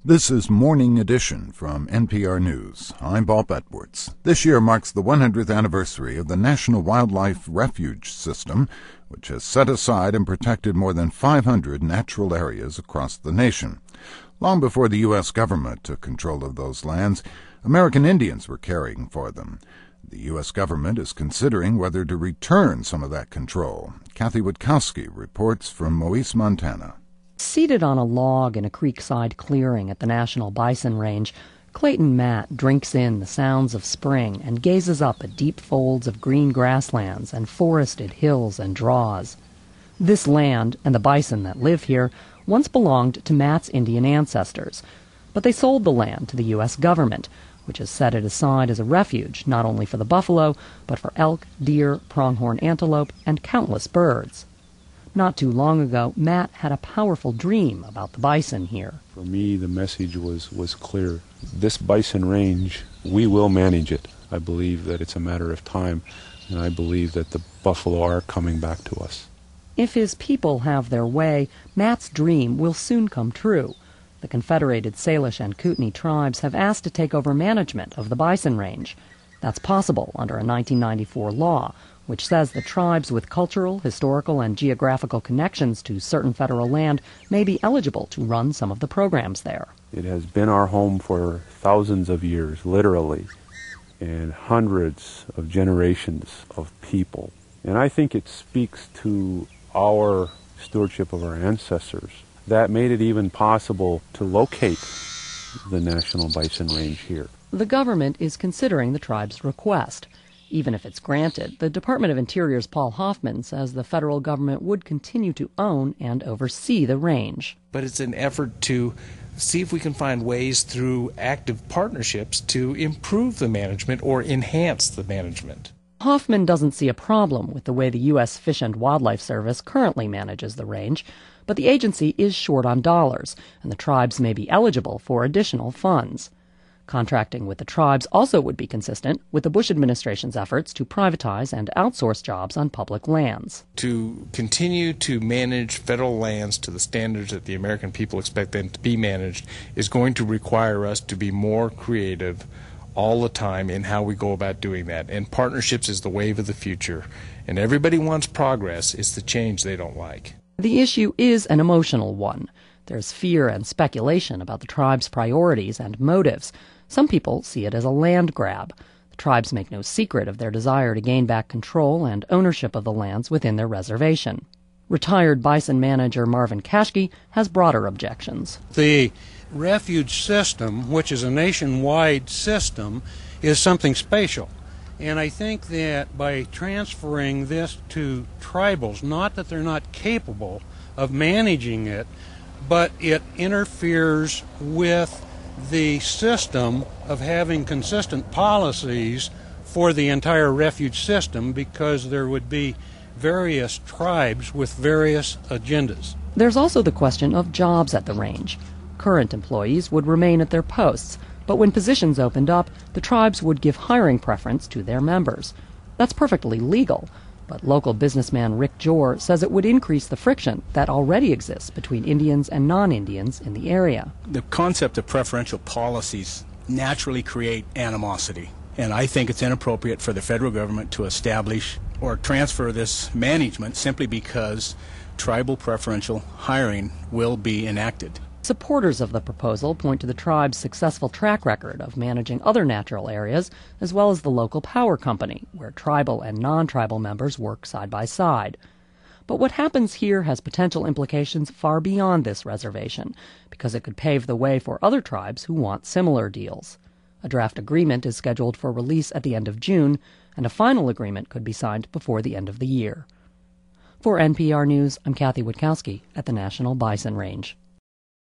This is Morning Edition from NPR News. I'm Bob Edwards. This year marks the 100th anniversary of the National Wildlife Refuge System, which has set aside and protected more than 500 natural areas across the nation. Long before the U.S. government took control of those lands, American Indians were caring for them. The U.S. government is considering whether to return some of that control. Kathy Witkowski reports from Moise, Montana. Seated on a log in a creekside clearing at the National Bison Range, Clayton Matt drinks in the sounds of spring and gazes up at deep folds of green grasslands and forested hills and draws. This land, and the bison that live here, once belonged to Matt's Indian ancestors, but they sold the land to the U.S. government, which has set it aside as a refuge not only for the buffalo, but for elk, deer, pronghorn antelope, and countless birds. Not too long ago, Matt had a powerful dream about the bison here. For me, the message was clear. This bison range, we will manage it. I believe that it's a matter of time, and I believe that the buffalo are coming back to us. If his people have their way, Matt's dream will soon come true. The Confederated Salish and Kootenai tribes have asked to take over management of the bison range. That's possible under a 1994 law, which says that tribes with cultural, historical, and geographical connections to certain federal land may be eligible to run some of the programs there. It has been our home for thousands of years, literally, and hundreds of generations of people. And I think it speaks to our stewardship of our ancestors that made it even possible to locate the National Bison Range here. The government is considering the tribe's request. Even if it's granted, the Department of Interior's Paul Hoffman says the federal government would continue to own and oversee the range. But it's an effort to see if we can find ways through active partnerships to improve the management or enhance the management. Hoffman doesn't see a problem with the way the U.S. Fish and Wildlife Service currently manages the range, but the agency is short on dollars, and the tribes may be eligible for additional funds. Contracting with the tribes also would be consistent with the Bush administration's efforts to privatize and outsource jobs on public lands. To continue to manage federal lands to the standards that the American people expect them to be managed is going to require us to be more creative all the time in how we go about doing that. And partnerships is the wave of the future. And everybody wants progress. It's the change they don't like. The issue is an emotional one. There's fear and speculation about the tribe's priorities and motives. Some people see it as a land grab. The tribes make no secret of their desire to gain back control and ownership of the lands within their reservation. Retired bison manager Marvin Kashke has broader objections. The refuge system, which is a nationwide system, is something special. And I think that by transferring this to tribals, not that they're not capable of managing it, but it interferes with the system of having consistent policies for the entire refuge system, because there would be various tribes with various agendas. There's also the question of jobs at the range. Current employees would remain at their posts, but when positions opened up, the tribes would give hiring preference to their members. That's perfectly legal, but local businessman Rick Jor says it would increase the friction that already exists between Indians and non-Indians in the area. The concept of preferential policies naturally create animosity, and I think it's inappropriate for the federal government to establish or transfer this management simply because tribal preferential hiring will be enacted. Supporters of the proposal point to the tribe's successful track record of managing other natural areas, as well as the local power company, where tribal and non-tribal members work side by side. But what happens here has potential implications far beyond this reservation, because it could pave the way for other tribes who want similar deals. A draft agreement is scheduled for release at the end of June, and a final agreement could be signed before the end of the year. For NPR News, I'm Kathy Witkowski at the National Bison Range.